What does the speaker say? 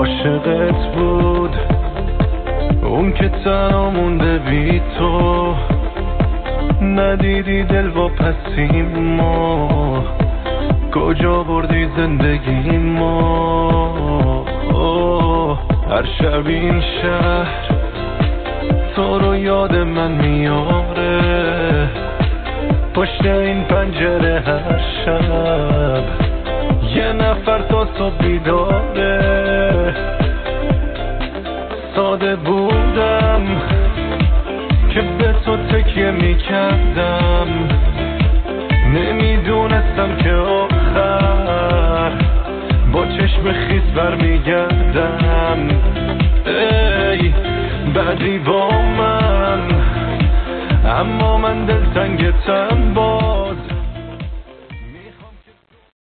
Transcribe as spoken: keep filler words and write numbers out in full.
عاشقت بود اون که تنها مونده بی تو، ندیدی دل و پسیم ما کجا بردی زندگی ما. هر شب این شهر تو رو یاد من میاره، پشت این پنجره هر شب یه نفر تا صبح بیداره. ساده بودم که به تو تکیه میکردم، نمیدونستم که آخر با چشم خیس برمیگردم. ای بدی با